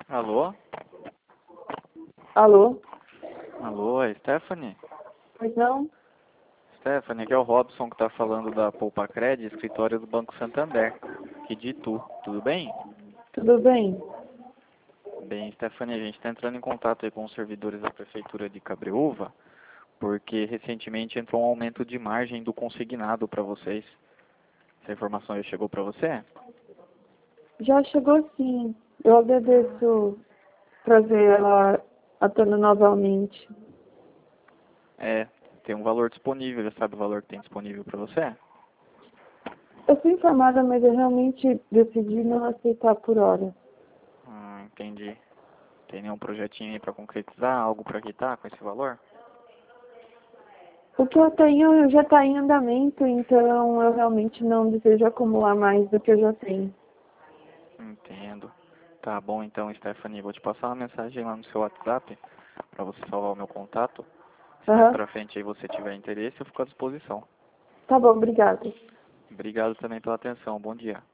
Alô? Alô? Alô, é Stephanie? Pois não? Stephanie, aqui é o Robson que está falando da Poupa-Cred, escritório do Banco Santander, aqui de Itu. Tudo bem? Tudo bem? Bem, Stephanie, a gente está entrando em contato aí com os servidores da Prefeitura de Cabreúva, porque recentemente entrou um aumento de margem do consignado para vocês. Essa informação já chegou para você? Já chegou sim. Eu agradeço trazer ela à tona novamente. É, tem um valor disponível, já sabe o valor que tem disponível para você? Eu fui informada, mas eu realmente decidi não aceitar por hora. Entendi. Tem nenhum projetinho aí para concretizar, algo para quitar com esse valor? O que eu tenho já está em andamento, então eu realmente não desejo acumular mais do que eu já tenho. Entendo. Tá bom então, Stephanie, vou te passar uma mensagem lá no seu WhatsApp para você salvar o meu contato. Se mais Aham. pra frente aí você tiver interesse, eu fico à disposição. Tá bom, obrigada. Obrigado também pela atenção. Bom dia.